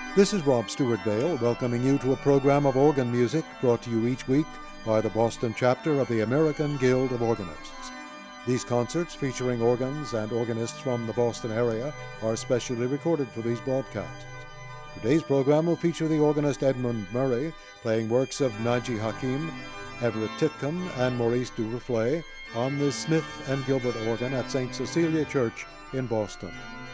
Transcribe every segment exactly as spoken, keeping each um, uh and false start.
This is Rob Stewart Bale welcoming you to a program of organ music brought to you each week by the Boston chapter of the American Guild of Organists. These concerts featuring organs and organists from the Boston area are specially recorded for these broadcasts. Today's program will feature the organist Edmund Murray playing works of Naji Hakim, Everett Titcomb, and Maurice Duruflé on the Smith and Gilbert organ at Saint Cecilia Church in Boston.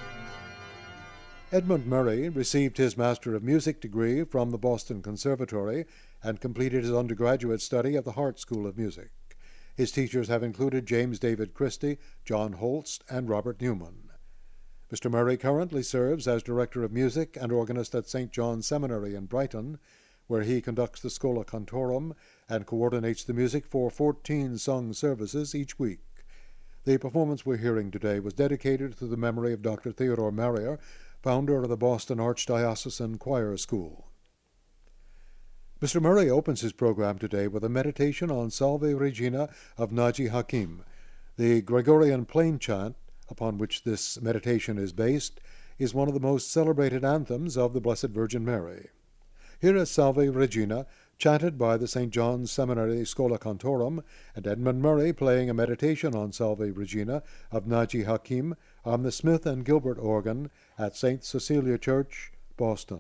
Edmund Murray received his Master of Music degree from the Boston Conservatory and completed his undergraduate study at the Hart School of Music. His teachers have included James David Christie, John Holst, and Robert Newman. Mister Murray currently serves as Director of Music and organist at Saint John's Seminary in Brighton, where he conducts the Schola Cantorum and coordinates the music for fourteen sung services each week. The performance we're hearing today was dedicated to the memory of Doctor Theodore Marrier, founder of the Boston Archdiocesan Choir School. Mister Murray opens his program today with a meditation on Salve Regina of Naji Hakim. The Gregorian plain chant, upon which this meditation is based, is one of the most celebrated anthems of the Blessed Virgin Mary. Here is Salve Regina, chanted by the Saint John's Seminary Schola Cantorum, and Edmund Murray playing a meditation on Salve Regina of Naji Hakim on the Smith and Gilbert organ at Saint Cecilia Church, Boston.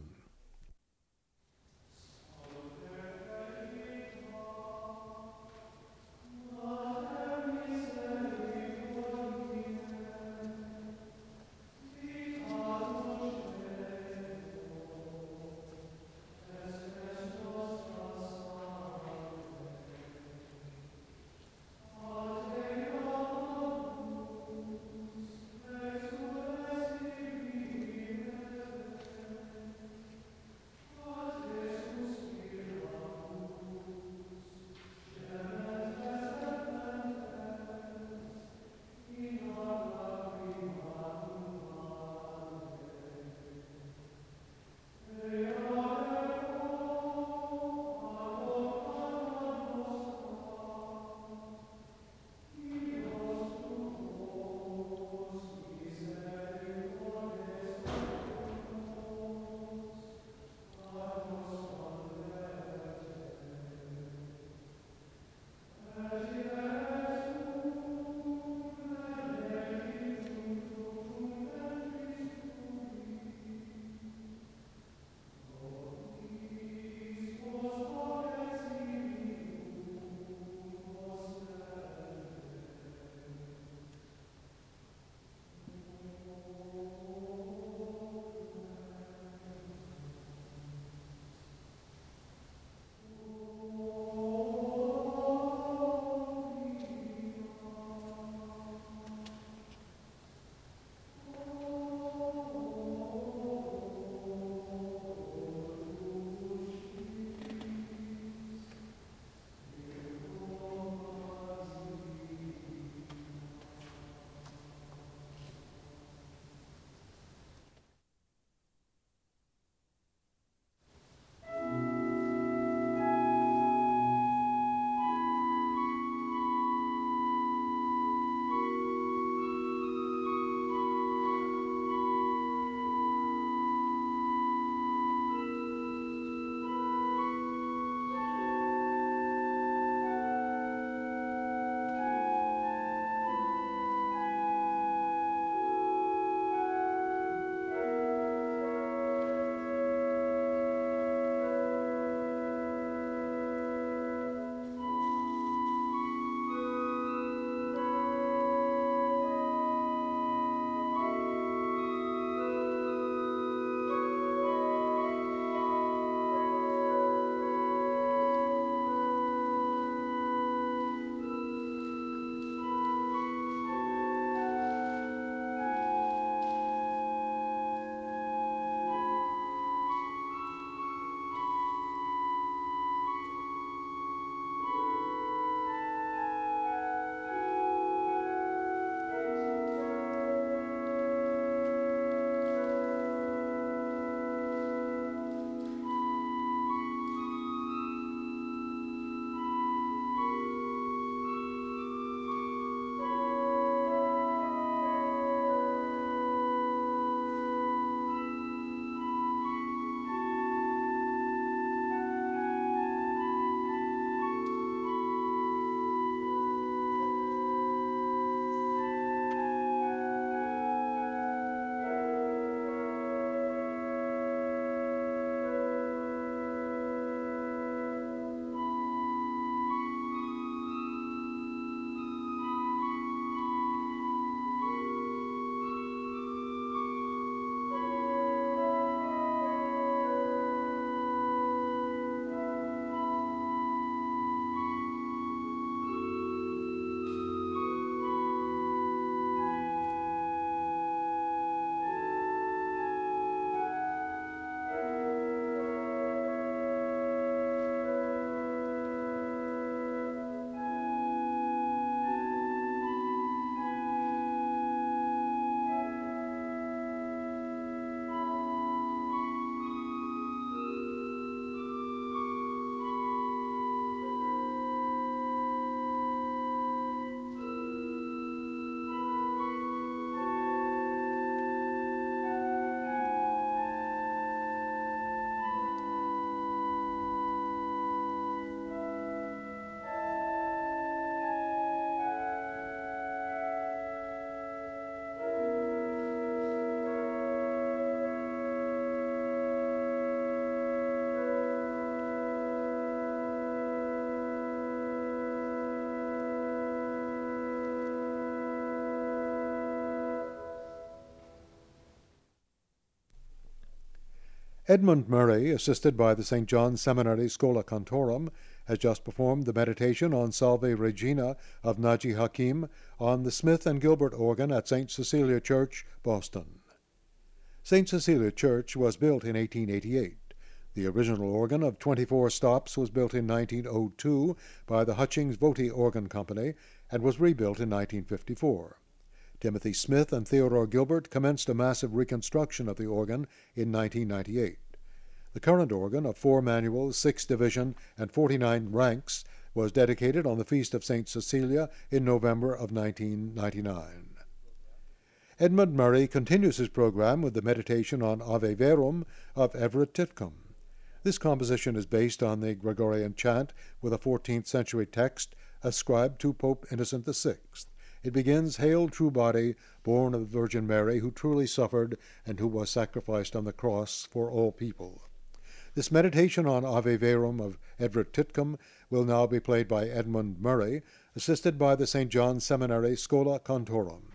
Edmund Murray, assisted by the Saint John's Seminary Schola Cantorum, has just performed the meditation on Salve Regina of Naji Hakim on the Smith and Gilbert organ at Saint Cecilia Church, Boston. Saint Cecilia Church was built in eighteen eighty-eight. The original organ of twenty-four stops was built in nineteen oh two by the Hutchings Votey Organ Company and was rebuilt in nineteen fifty-four. Timothy Smith and Theodore Gilbert commenced a massive reconstruction of the organ in nineteen ninety-eight. The current organ of four manuals, six division, and forty-nine ranks was dedicated on the feast of Saint Cecilia in November of nineteen ninety-nine. Edmund Murray continues his program with the meditation on Ave Verum of Everett Titcomb. This composition is based on the Gregorian chant with a fourteenth century text ascribed to Pope Innocent the Sixth. It begins, "Hail, true body, born of the Virgin Mary, who truly suffered and who was sacrificed on the cross for all people." This meditation on Ave Verum of Everett Titcomb will now be played by Edmund Murray, assisted by the Saint John's Seminary Schola Cantorum.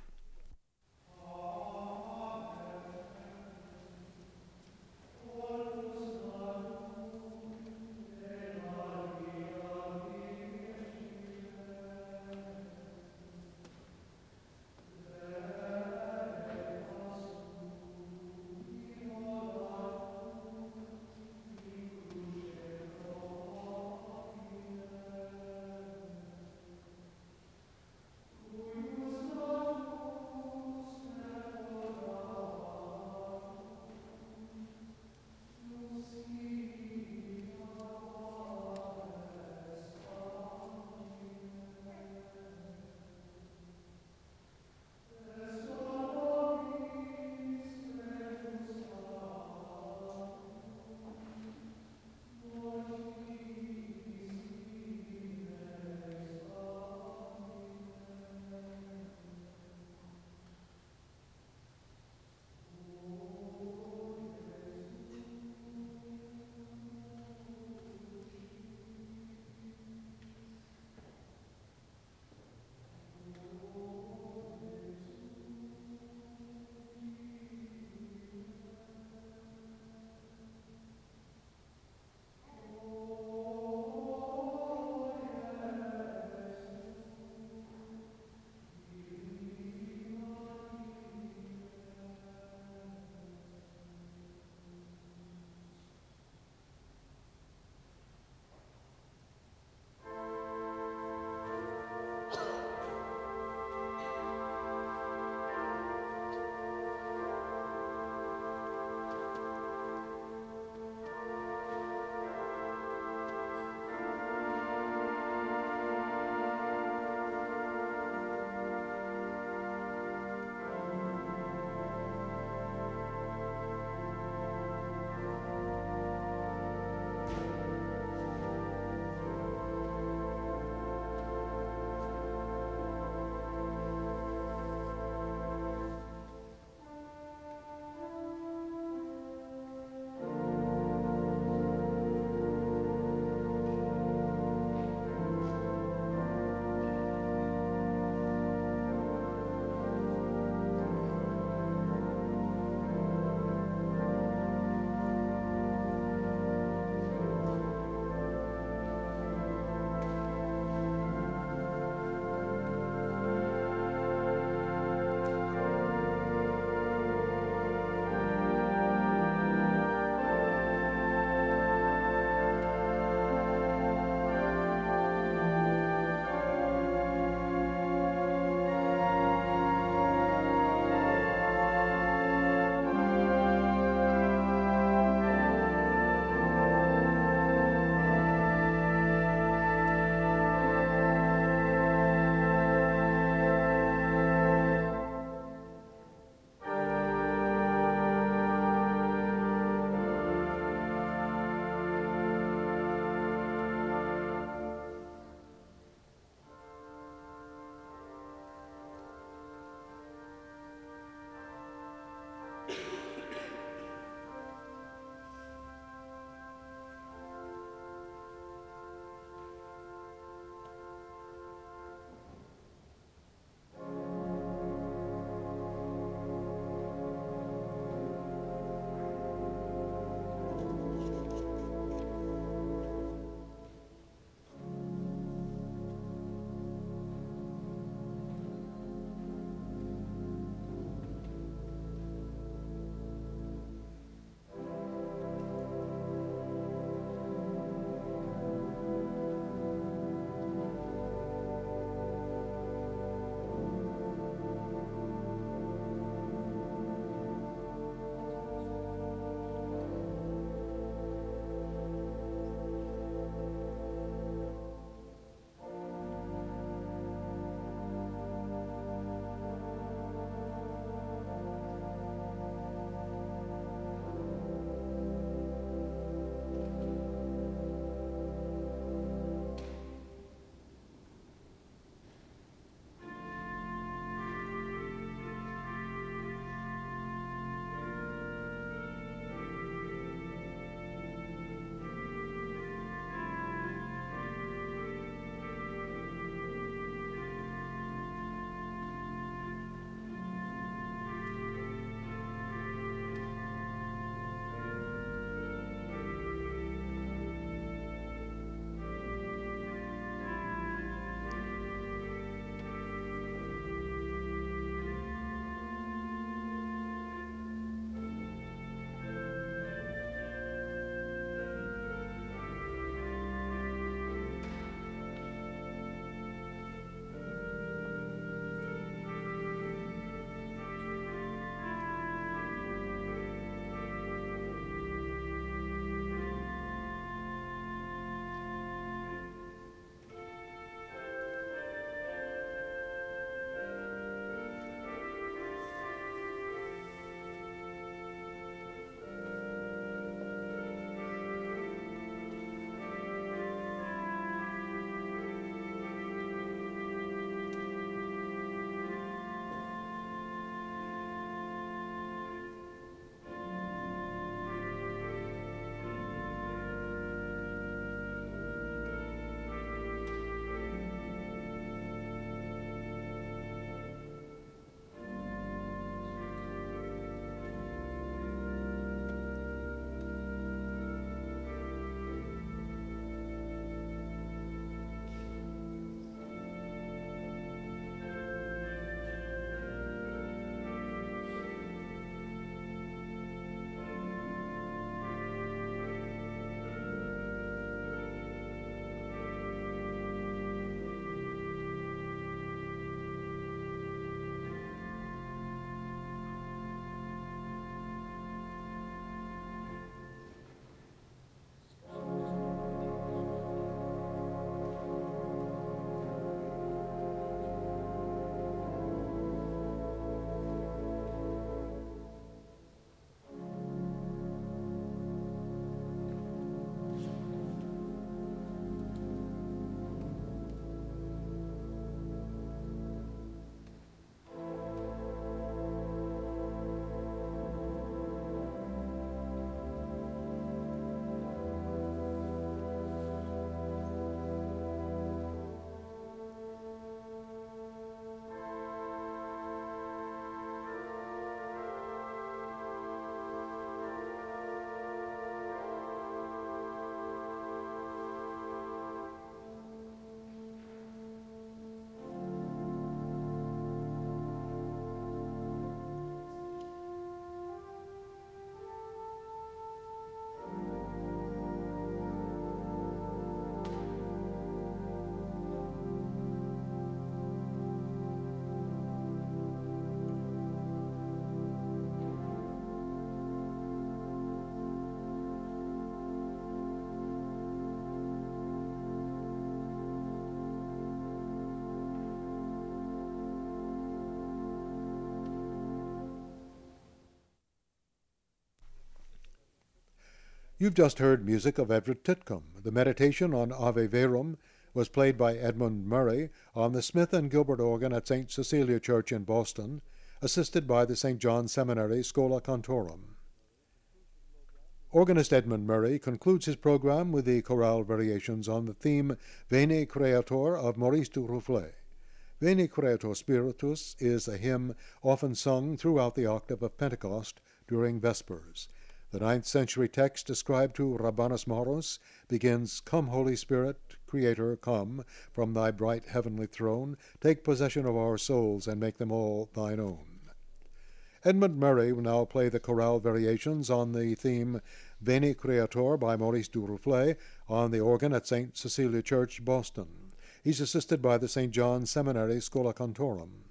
You've just heard music of Everett Titcomb. The meditation on Ave Verum was played by Edmund Murray on the Smith and Gilbert organ at Saint Cecilia Church in Boston, assisted by the Saint John Seminary Schola Cantorum. Organist Edmund Murray concludes his program with the chorale variations on the theme Veni Creator of Maurice du Rufflet. Veni Creator Spiritus is a hymn often sung throughout the octave of Pentecost during Vespers. The ninth century text ascribed to Rabanus Maurus begins, Come, Holy Spirit, Creator, come, from thy bright heavenly throne, take possession of our souls and make them all thine own. Edmund Murray will now play the chorale variations on the theme Veni Creator by Maurice du Rufflet on the organ at Saint Cecilia Church, Boston. He's assisted by the Saint John Seminary Schola Cantorum.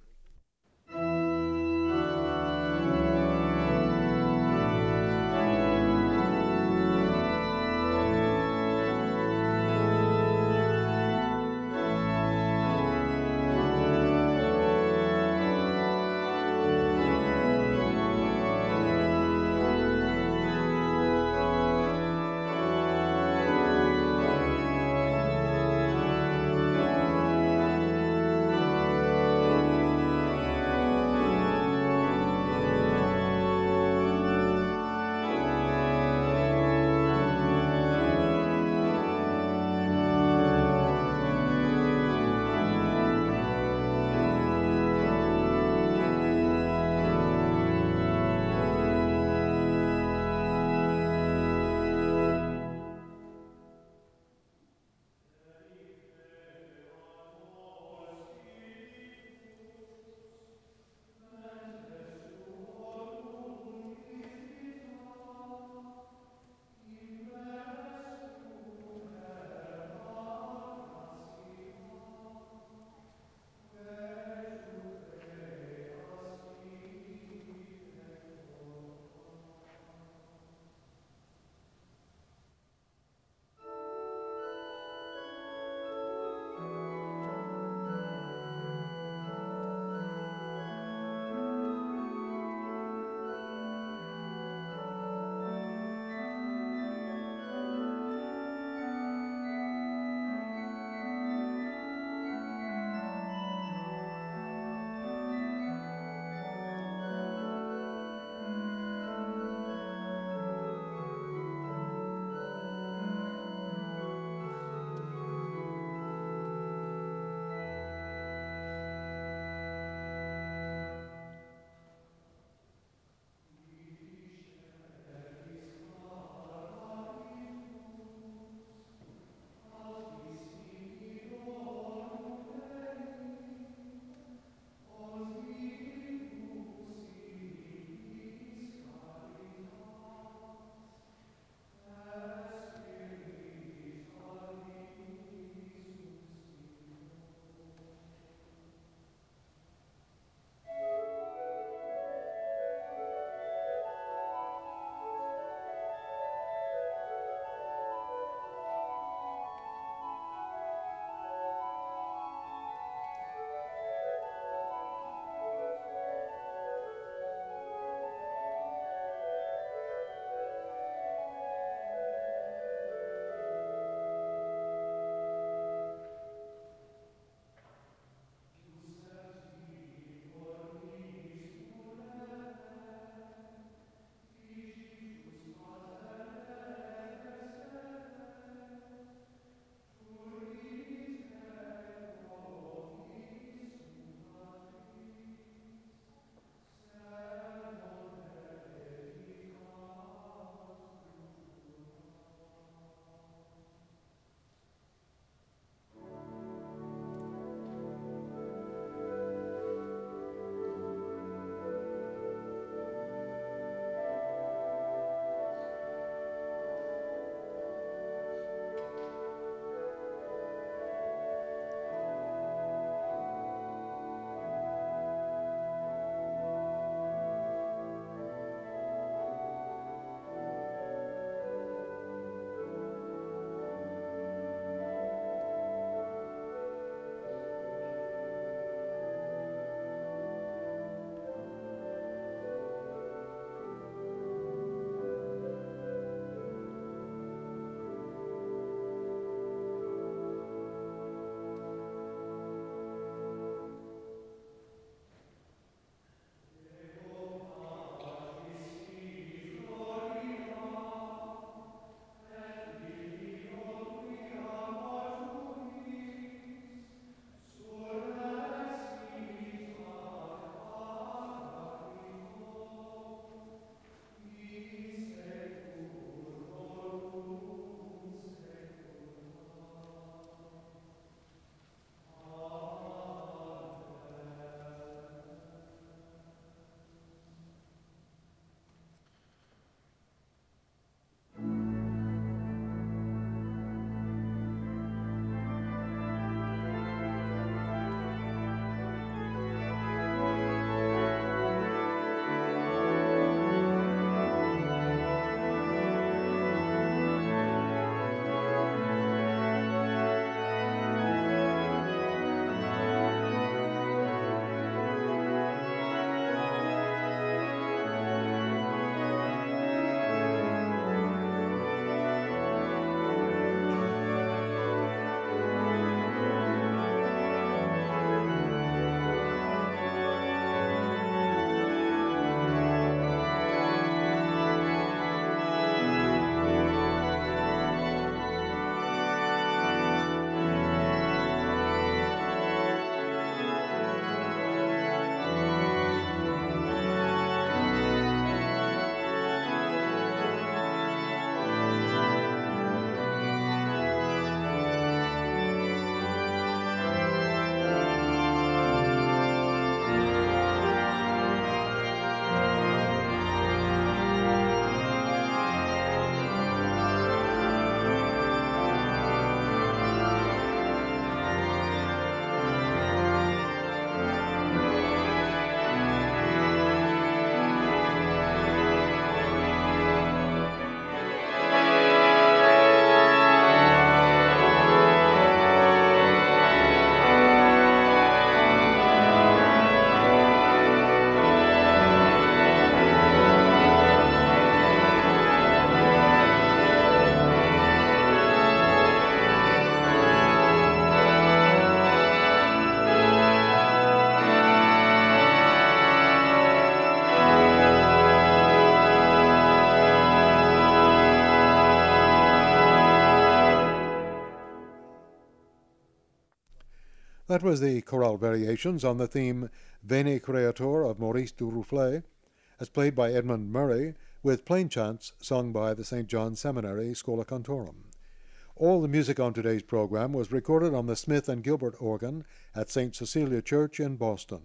That was the chorale variations on the theme Veni Creator of Maurice Duruflé, as played by Edmund Murray, with plain chants sung by the Saint John Seminary Schola Cantorum. All the music on today's program was recorded on the Smith and Gilbert organ at Saint Cecilia Church in Boston.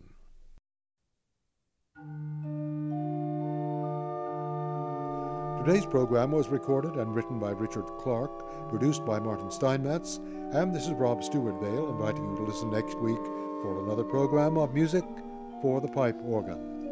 Today's program was recorded and written by Richard Clark, produced by Martin Steinmetz, and this is Rob Stewart Vale inviting you to listen next week for another program of music for the pipe organ.